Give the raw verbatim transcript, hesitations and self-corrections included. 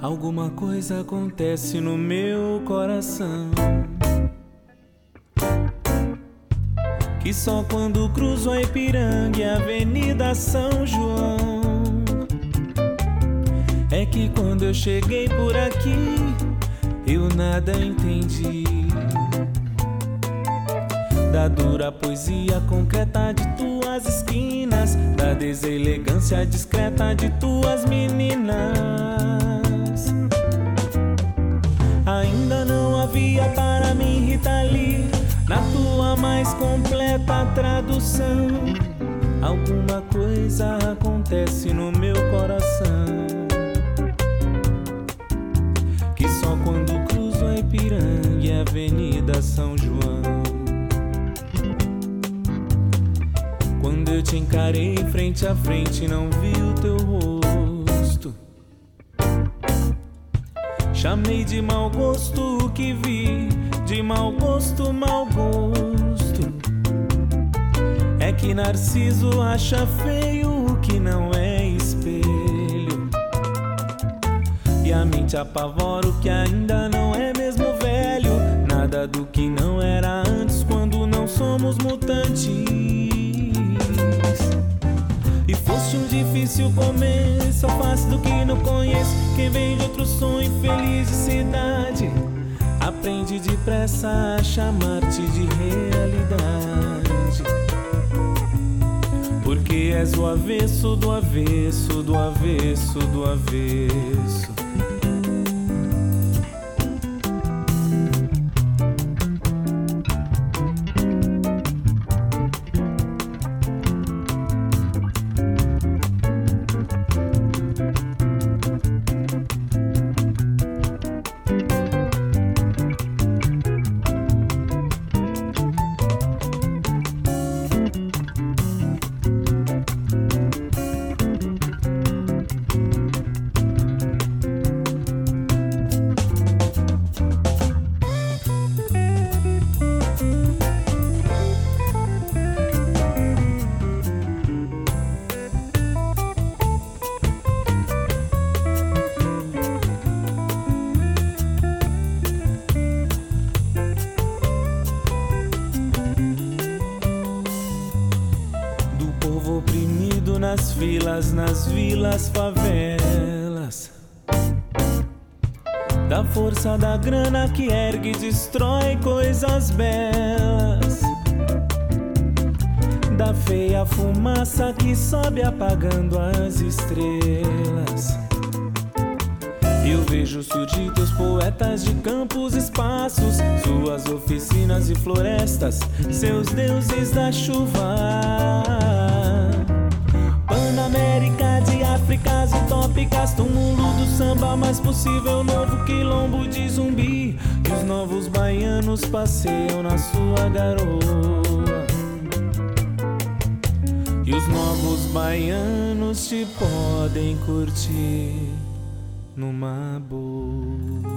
Alguma coisa acontece no meu coração, que só quando cruzo a Ipiranga e a Avenida São João, é que quando eu cheguei por aqui eu nada entendi da dura poesia concreta de tuas esquinas, da deselegância discreta de tuas meninas. Ainda não havia para mim, Rita Lee, na tua mais completa tradução. Alguma coisa acontece no meu coração, que só quando cruzo a Ipiranga e a Avenida São João, quando eu te encarei frente a frente, não vi o teu rosto. Chamei de mau gosto o que vi, de mau gosto, mau gosto. É que Narciso acha feio o que não é espelho, e a mente apavora o que ainda não é mesmo velho. Nada do que não era antes quando não somos mutantes. E fosse um difícil começo, a face do que não conheço. Quem vem de outro sonho infeliz de cidade aprende depressa a chamar-te de realidade, porque és o avesso do avesso, do avesso, do avesso. Oprimido nas filas, nas vilas, favelas, da força da grana que ergue e destrói coisas belas, da feia fumaça que sobe apagando as estrelas. Eu vejo surgir teus poetas de campos, espaços, suas oficinas e florestas, seus deuses da chuva. Panamérica de Áfricas utópicas, túmulo do samba mais possível, novo quilombo de Zumbi, que os novos baianos passeiam na sua garoa, e os novos baianos te podem curtir numa boa.